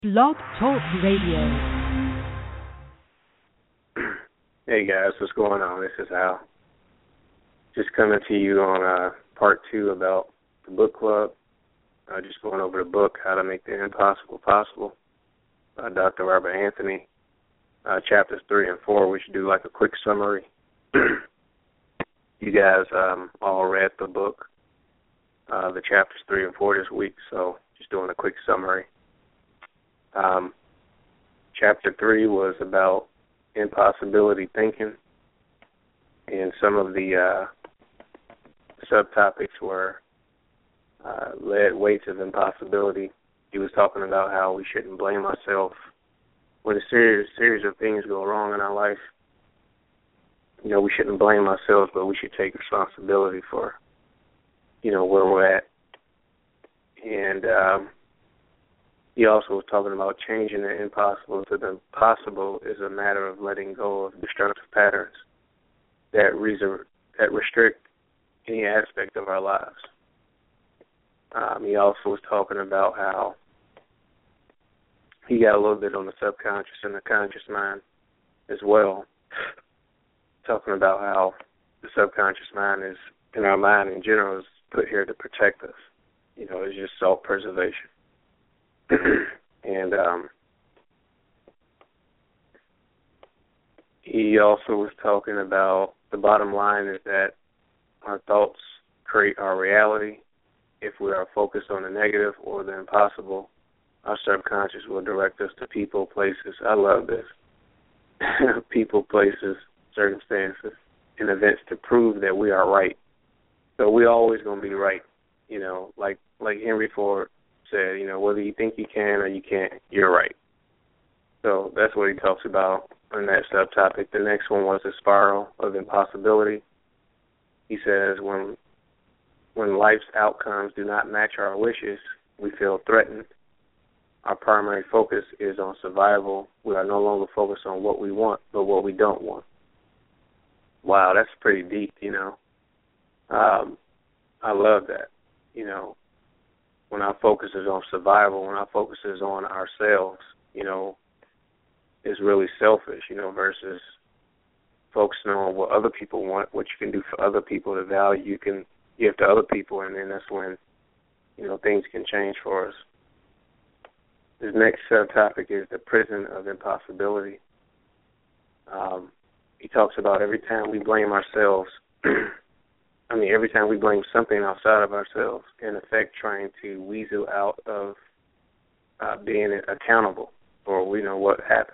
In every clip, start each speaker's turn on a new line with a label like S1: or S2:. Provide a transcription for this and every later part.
S1: Blog Talk Radio.
S2: Hey guys, what's going on? This is Al. Just coming to you on part 2 about the book club. Just going over the book, How to Make the Impossible Possible, by Dr. Robert Anthony. Chapters 3 and 4, we should do like a quick summary. You guys all read the book, the chapters 3 and 4 this week, so just doing a quick summary. Chapter 3 was about impossibility thinking, and some of the subtopics were led weights of impossibility. He was talking about how we shouldn't blame ourselves when a series of things go wrong in our life. You know, we shouldn't blame ourselves, but we should take responsibility for, where we're at. And he also was talking about changing the impossible to the possible is a matter of letting go of destructive patterns that restrict any aspect of our lives. He also was talking about how he got a little bit on the subconscious and the conscious mind as well, talking about how the subconscious mind is, and our mind in general, is put here to protect us. It's just self-preservation. And he also was talking about the bottom line is that our thoughts create our reality. If we are focused on the negative or the impossible, our subconscious will direct us to people, places. I love this. People, places, circumstances, and events to prove that we are right. So we're always going to be right. Like Henry Ford said, whether you think you can or you can't, you're right. So that's what he talks about on that subtopic. The next one was the spiral of impossibility. He says when life's outcomes do not match our wishes, we feel threatened. Our primary focus is on survival. We are no longer focused on what we want, but what we don't want. Wow, that's pretty deep, I love that. When our focus is on survival, when our focus is on ourselves, it's really selfish, versus focusing on what other people want, what you can do for other people, the value you can give to other people, and then that's when, things can change for us. This next subtopic is the prison of impossibility. He talks about every time we blame ourselves, every time we blame something outside of ourselves, in effect trying to weasel out of being accountable for what happened.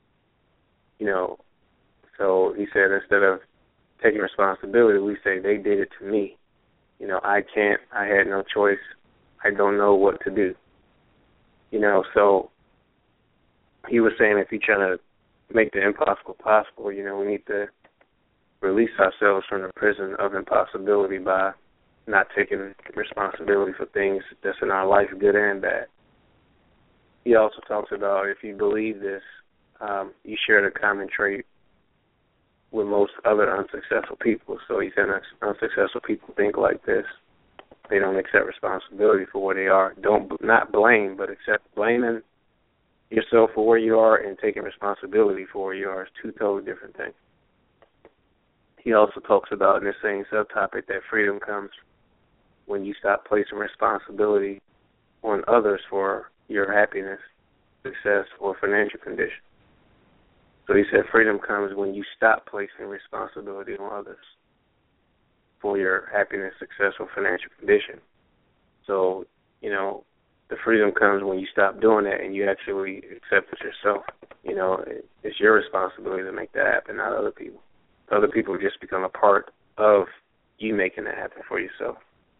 S2: So he said instead of taking responsibility, we say they did it to me. I can't, I had no choice, I don't know what to do. So he was saying if you're trying to make the impossible possible, we need to release ourselves from the prison of impossibility by not taking responsibility for things that's in our life, good and bad. He also talks about if you believe this, you share the common trait with most other unsuccessful people. So he said unsuccessful people think like this. They don't accept responsibility for where they are. Not blame, but accept blaming yourself for where you are and taking responsibility for where you are is two totally different things. He also talks about in the same subtopic that freedom comes when you stop placing responsibility on others for your happiness, success, or financial condition. So he said freedom comes when you stop placing responsibility on others for your happiness, success, or financial condition. So, the freedom comes when you stop doing that and you actually accept it yourself. It's your responsibility to make that happen, not other people. Other people just become a part of you making that happen for yourself.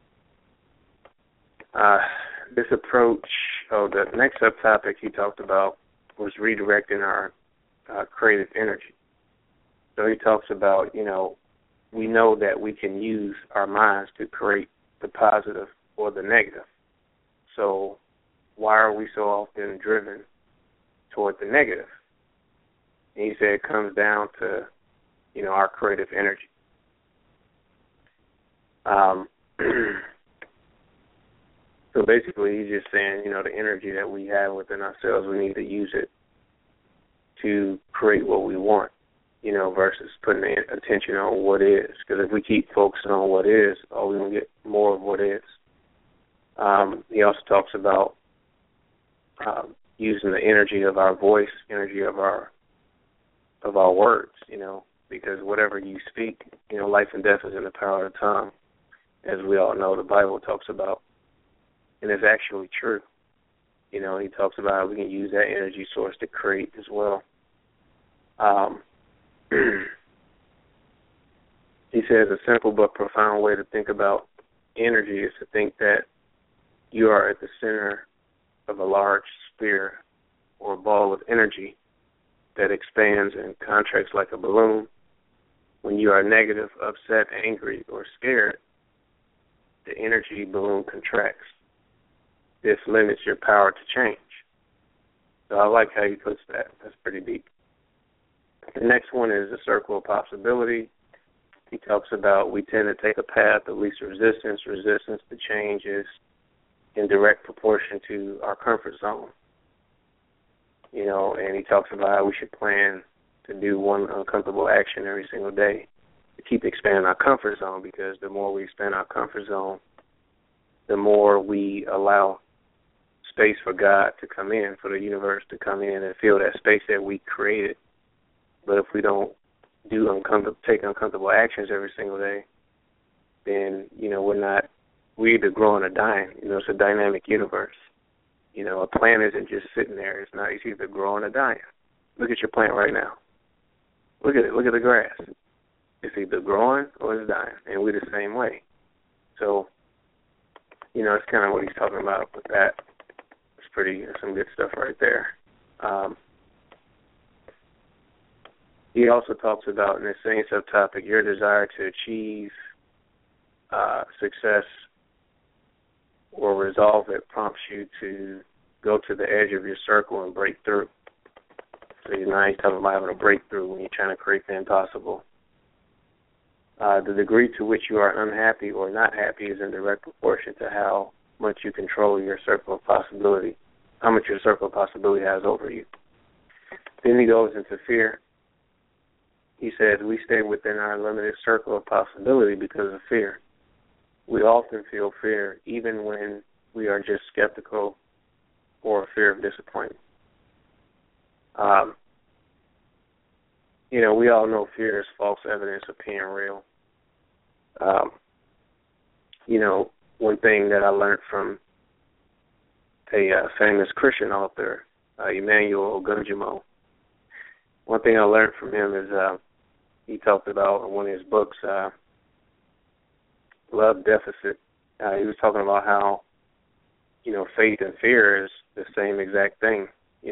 S2: This approach, the next subtopic he talked about was redirecting our creative energy. So he talks about, we know that we can use our minds to create the positive or the negative. So why are we so often driven toward the negative? And he said it comes down to, our creative energy. So basically, he's just saying, the energy that we have within ourselves, we need to use it to create what we want, versus putting attention on what is. Because if we keep focusing on what is, we're going to get more of what is. He also talks about using the energy of our voice, energy of our words, because whatever you speak, life and death is in the power of the tongue, as we all know the Bible talks about. And it's actually true. He talks about how we can use that energy source to create as well. He says a simple but profound way to think about energy is to think that you are at the center of a large sphere or ball of energy that expands and contracts like a balloon. When you are negative, upset, angry, or scared, the energy balloon contracts. This limits your power to change. So I like how he puts that. That's pretty deep. The next one is the circle of possibility. He talks about we tend to take a path of least resistance. Resistance to change is in direct proportion to our comfort zone. And he talks about how we should plan to do one uncomfortable action every single day to keep expanding our comfort zone, because the more we expand our comfort zone, the more we allow space for God to come in, for the universe to come in and fill that space that we created. But if we don't take uncomfortable actions every single day, then, we're either growing or dying. It's a dynamic universe. A plant isn't just sitting there. It's either growing or dying. Look at your plant right now. Look at it. Look at the grass. It's either growing or it's dying, and we're the same way. So, it's kind of what he's talking about with that. It's some good stuff right there. He also talks about, in the same subtopic, your desire to achieve success or resolve it prompts you to go to the edge of your circle and break through. So now he's talking about having a breakthrough when you're trying to create the impossible. The degree to which you are unhappy or not happy is in direct proportion to how much you control your circle of possibility, how much your circle of possibility has over you. Then he goes into fear. He says we stay within our limited circle of possibility because of fear. We often feel fear even when we are just skeptical or fear of disappointment. We all know fear is false evidence of being real. One thing that I learned from a famous Christian author, Emmanuel Ogunjimo, one thing I learned from him is he talked about in one of his books, Love Deficit. He was talking about how, faith and fear is the same exact thing.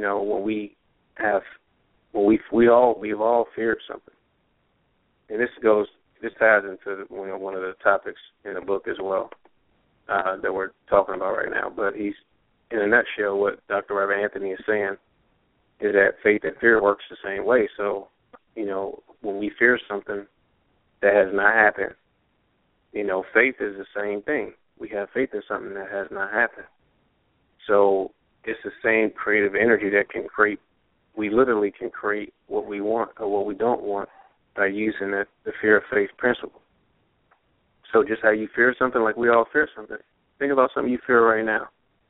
S2: We've all feared something. And this ties into one of the topics in the book as well that we're talking about right now. But he's, in a nutshell, what Dr. Robert Anthony is saying is that faith and fear works the same way. So, when we fear something that has not happened, faith is the same thing. We have faith in something that has not happened. So it's the same creative energy that can create. We literally can create what we want or what we don't want by using the fear of faith principle. So just how you fear something, like we all fear something. Think about something you fear right now.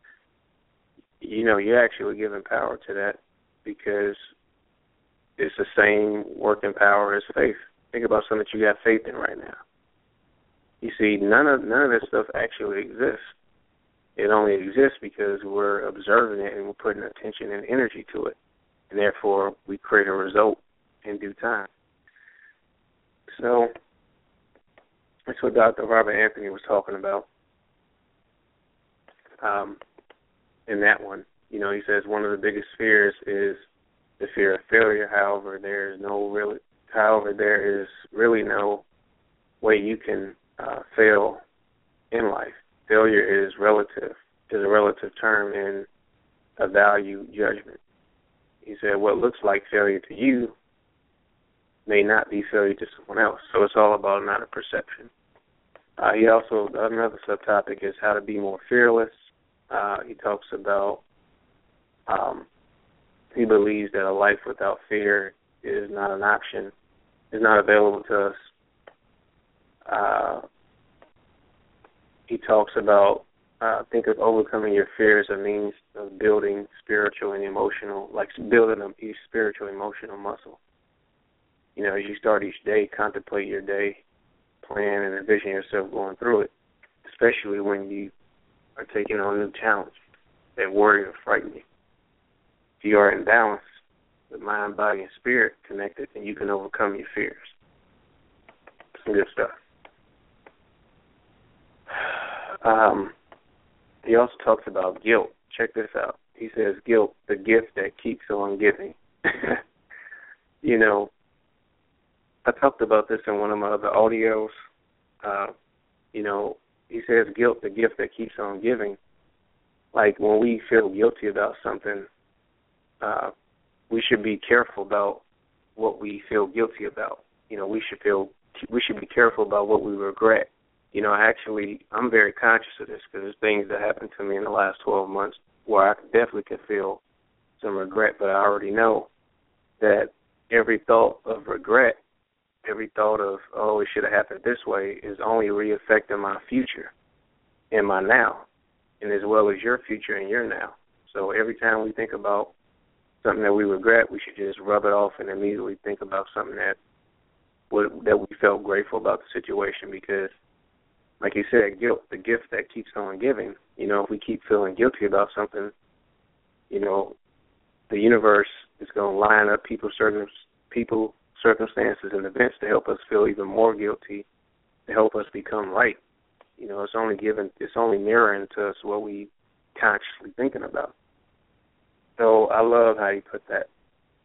S2: You're actually giving power to that because it's the same working power as faith. Think about something that you got faith in right now. You see, none of this stuff actually exists. It only exists because we're observing it and we're putting attention and energy to it. And therefore, we create a result in due time. So that's what Dr. Robert Anthony was talking about in that one. He says one of the biggest fears is the fear of failure. However, there is really no way you can fail in life. Failure is a relative term in a value judgment. He said what looks like failure to you may not be failure to someone else. So it's all about not a perception. He also, another subtopic is how to be more fearless. He talks about he believes that a life without fear is not an option, is not available to us. He talks about think of overcoming your fears as a means of building spiritual and emotional, like building a spiritual emotional muscle. You know, as you start each day, contemplate your day, plan and envision yourself going through it, especially when you are taking on a new challenge that worry or frighten you. If you are in balance with mind, body, and spirit connected, then you can overcome your fears. Some good stuff. He also talks about guilt. Check this out. He says, guilt, the gift that keeps on giving. You know, I talked about this in one of my other audios. You know, he says guilt, the gift that keeps on giving. Like when we feel guilty about something, we should be careful about what we feel guilty about. You know, we should be careful about what we regret. You know, I'm very conscious of this because there's things that happened to me in the last 12 months where I definitely could feel some regret, but I already know that every thought of regret, every thought of, oh, it should have happened this way, is only re-affecting my future and my now, and as well as your future and your now. So every time we think about something that we regret, we should just rub it off and immediately think about something that we felt grateful about the situation, because like you said, guilt, the gift that keeps on giving. You know, if we keep feeling guilty about something, you know, the universe is going to line up people, circumstances, and events to help us feel even more guilty, to help us become right. You know, it's only mirroring to us what we consciously thinking about. So I love how you put that.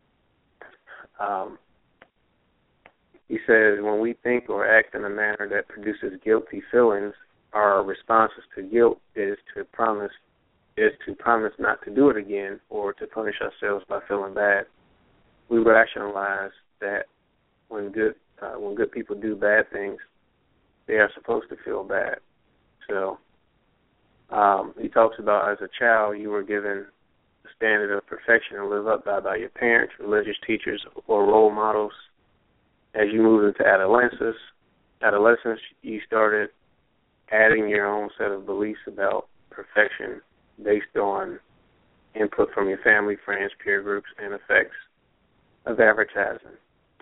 S2: He says, when we think or act in a manner that produces guilty feelings, our responses to guilt is to promise not to do it again or to punish ourselves by feeling bad. We rationalize that when good people do bad things, they are supposed to feel bad. So he talks about, as a child, you were given a standard of perfection to live up by your parents, religious teachers, or role models. As you move into adolescence, you started adding your own set of beliefs about perfection based on input from your family, friends, peer groups, and effects of advertising.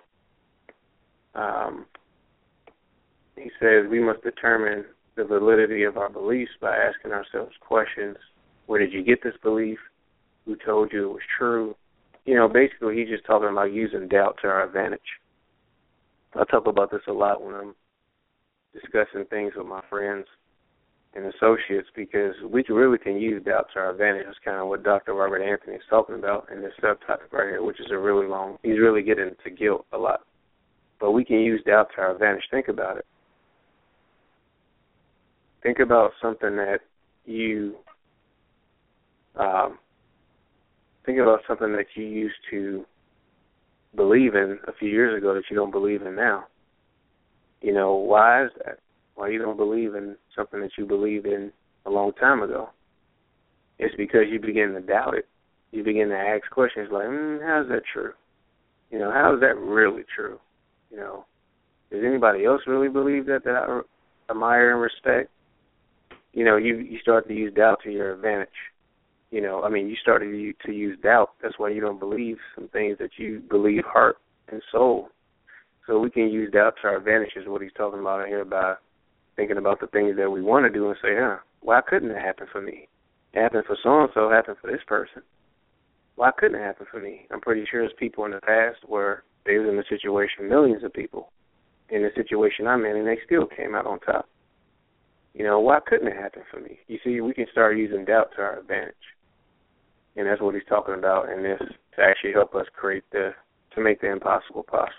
S2: He says we must determine the validity of our beliefs by asking ourselves questions. Where did you get this belief? Who told you it was true? You know, basically he's just talking about using doubt to our advantage. I talk about this a lot when I'm discussing things with my friends and associates, because we really can use doubt to our advantage. That's kind of what Dr. Robert Anthony is talking about in this subtopic right here, which is a really long. He's really getting into guilt a lot. But we can use doubt to our advantage. Think about it. Think about something that you used to believe in a few years ago that you don't believe in now. You know, why is that? Why you don't believe in something that you believed in a long time ago? It's because you begin to doubt it. You begin to ask questions like, how is that true? You know, how is that really true? You know, does anybody else really believe that I admire and respect? You know, you start to use doubt to your advantage. You know, I mean, you started to use doubt. That's why you don't believe some things that you believe heart and soul. So we can use doubt to our advantage is what he's talking about here by thinking about the things that we want to do and say, why couldn't it happen for me? It happened for so-and-so, it happened for this person. Why couldn't it happen for me? I'm pretty sure there's people in the past where they was in a situation, millions of people in the situation I'm in, and they still came out on top. You know, why couldn't it happen for me? You see, we can start using doubt to our advantage. And that's what he's talking about in this, to actually help us to make the impossible possible.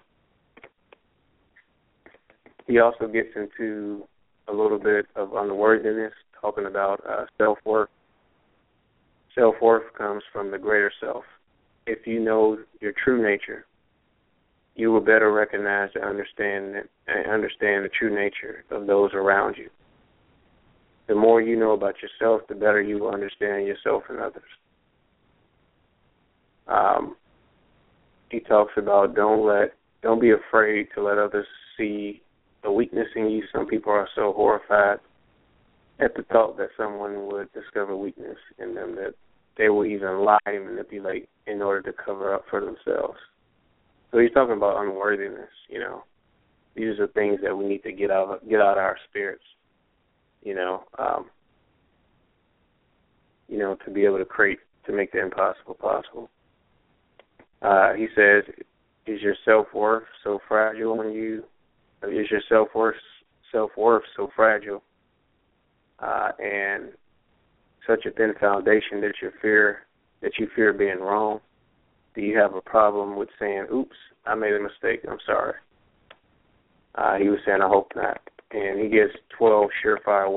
S2: He also gets into a little bit of unworthiness, talking about self-worth. Self-worth comes from the greater self. If you know your true nature, you will better recognize and understand the true nature of those around you. The more you know about yourself, the better you will understand yourself and others. He talks about don't be afraid to let others see a weakness in you. Some people are so horrified at the thought that someone would discover weakness in them that they will even lie and manipulate in order to cover up for themselves. So he's talking about unworthiness, you know. These are things that we need to get out of our spirits, you know, to be able to make the impossible possible. He says, is your self-worth so fragile in you? Is your self-worth so fragile and such a thin foundation that you fear being wrong? Do you have a problem with saying, oops, I made a mistake, I'm sorry? He was saying, I hope not. And he gives 12 surefire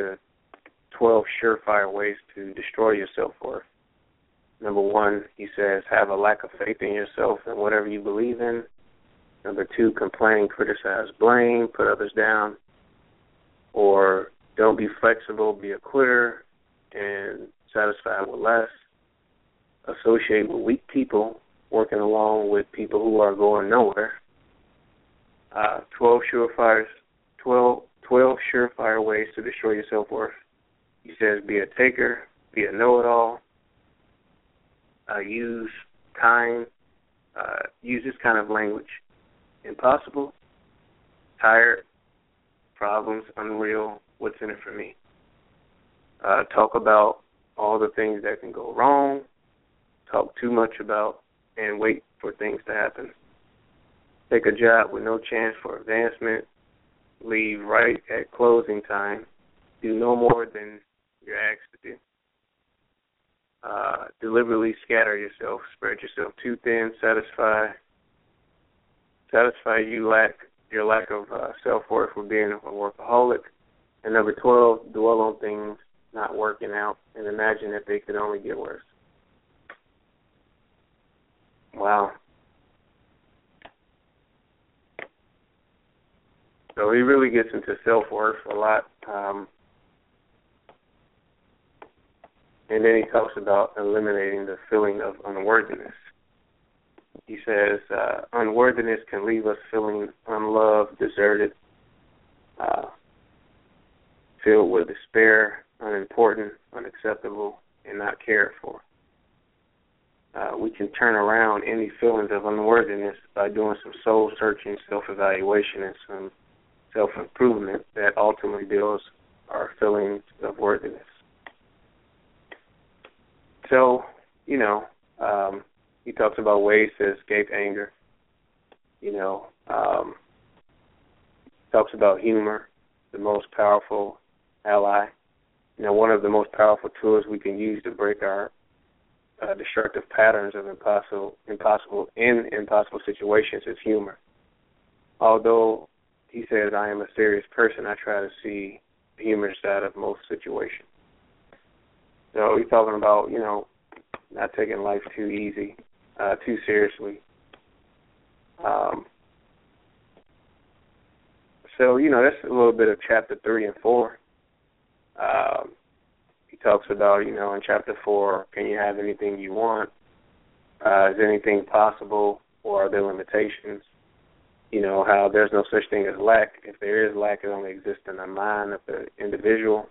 S2: ways to destroy your self-worth. Number 1, he says, have a lack of faith in yourself and whatever you believe in. Number 2, complain, criticize, blame, put others down. Or don't be flexible, be a quitter, and satisfied with less. Associate with weak people, working along with people who are going nowhere. 12 surefire ways to destroy your self-worth. He says, be a taker, be a know-it-all. Use this kind of language. Impossible, tired, problems, unreal, what's in it for me? Talk about all the things that can go wrong. Talk too much about and wait for things to happen. Take a job with no chance for advancement. Leave right at closing time. Do no more than you're asked to do. Deliberately scatter yourself. Spread yourself too thin. Satisfy your lack of self-worth with being a workaholic. And number 12, dwell on things not working out and imagine that they could only get worse. Wow. So he really gets into self-worth a lot. And then he talks about eliminating the feeling of unworthiness. He says, unworthiness can leave us feeling unloved, deserted, filled with despair, unimportant, unacceptable, and not cared for. We can turn around any feelings of unworthiness by doing some soul-searching, self-evaluation, and some self-improvement that ultimately builds our feelings of worthiness. So, he talks about ways to escape anger. Talks about humor, the most powerful ally. One of the most powerful tools we can use to break our destructive patterns of impossible situations is humor. Although he says I am a serious person, I try to see the humorous side of most situations. So he's talking about, not taking life too easy, too seriously. So, that's a little bit of chapter 3 and 4. He talks about, in chapter 4, can you have anything you want? Is anything possible, or are there limitations? How there's no such thing as lack. If there is lack, it only exists in the mind of the individual.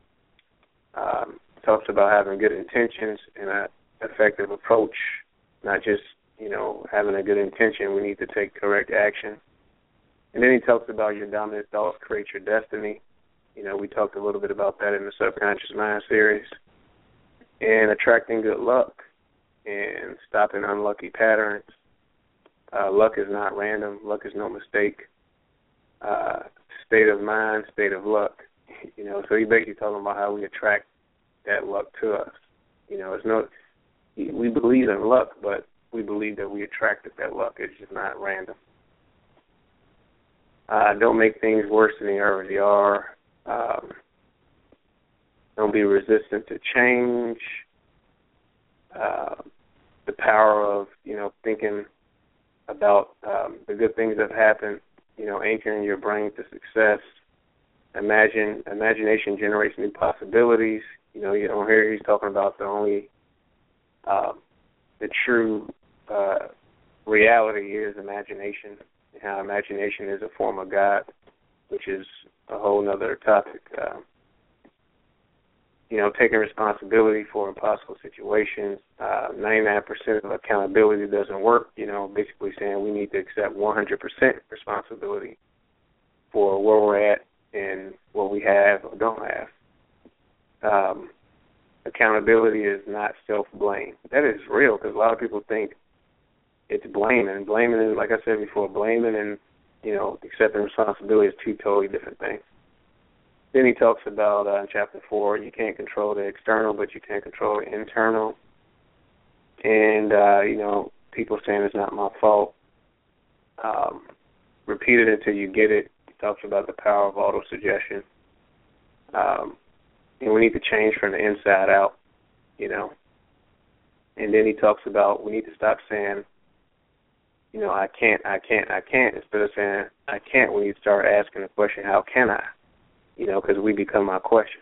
S2: Talks about having good intentions and an effective approach, not just, having a good intention. We need to take correct action. And then he talks about your dominant thoughts create your destiny. We talked a little bit about that in the Subconscious Mind series. And attracting good luck and stopping unlucky patterns. Luck is not random. Luck is no mistake. State of mind, state of luck. So he's basically talking about how we attract that luck to us. We believe in luck, but we believe that we attracted that luck. It's just not random. Don't make things worse than they already are. Don't be resistant to change. The power of, thinking about the good things that have happened, anchoring your brain to success. imagination generates new possibilities. You know, you don't hear he's talking about the true reality is imagination, and how imagination is a form of God, which is a whole other topic. You know, taking responsibility for impossible situations. 99% of accountability doesn't work. You know, basically saying we need to accept 100% responsibility for where we're at and what we have or don't have. Accountability is not self-blame. That is real, because a lot of people think it's blaming. Blaming is, like I said before, blaming and, you know, accepting responsibility is two totally different things. Then he talks about in chapter 4, you can't control the external, but you can control the internal. And, you know, people saying it's not my fault. Repeat it until you get it. He talks about the power of auto-suggestion. And we need to change from the inside out, you know. And then he talks about we need to stop saying, you know, I can't. Instead of saying I can't, we need to start asking the question, how can I? You know, because we become our question.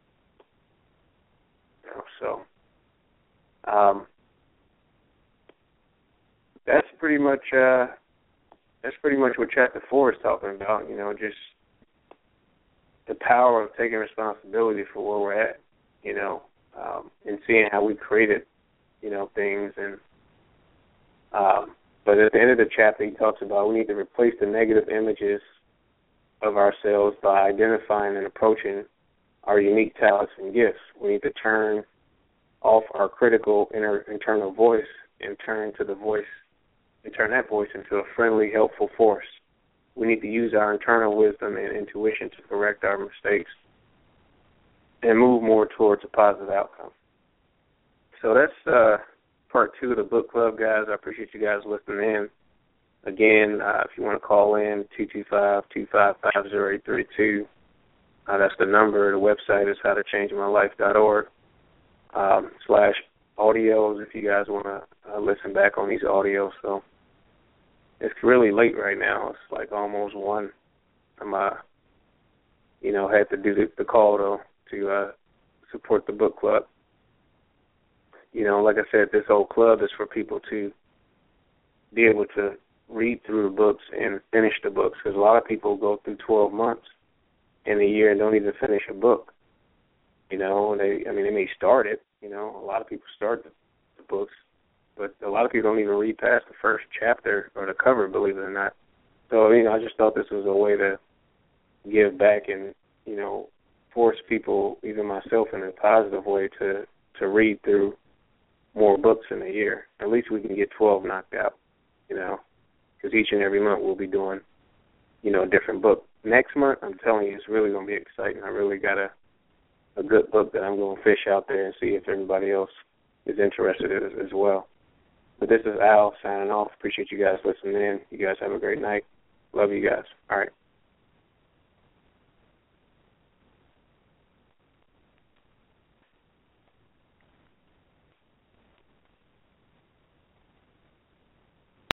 S2: You know, so that's pretty much what chapter 4 is talking about. You know, just the power of taking responsibility for where we're at. You know, and seeing how we created, you know, things. And but at the end of the chapter, he talks about we need to replace the negative images of ourselves by identifying and approaching our unique talents and gifts. We need to turn off our critical internal voice and turn that voice into a friendly, helpful force. We need to use our internal wisdom and intuition to correct our mistakes and move more towards a positive outcome. So that's part 2 of the book club, guys. I appreciate you guys listening in. Again, if you want to call in, 225-255-0832. That's the number. The website is howtochangemylife.org /audios if you guys want to listen back on these audios. So it's really late right now. It's like almost 1. I'm, you know, had to do the call, though, to support the book club. You know, like I said, this whole club is for people to be able to read through the books and finish the books, because a lot of people go through 12 months in a year and don't even finish a book. You know, they may start it. You know, a lot of people start the books, but a lot of people don't even read past the first chapter or the cover, believe it or not. So, you know, I just thought this was a way to give back and, you know, force people, even myself in a positive way, to read through more books in a year. At least we can get 12 knocked out, you know, because each and every month we'll be doing, you know, a different book. Next month, I'm telling you, it's really going to be exciting. I really got a good book that I'm going to fish out there and see if everybody else is interested in it as well. But this is Al signing off. Appreciate you guys listening in. You guys have a great night. Love you guys. All right.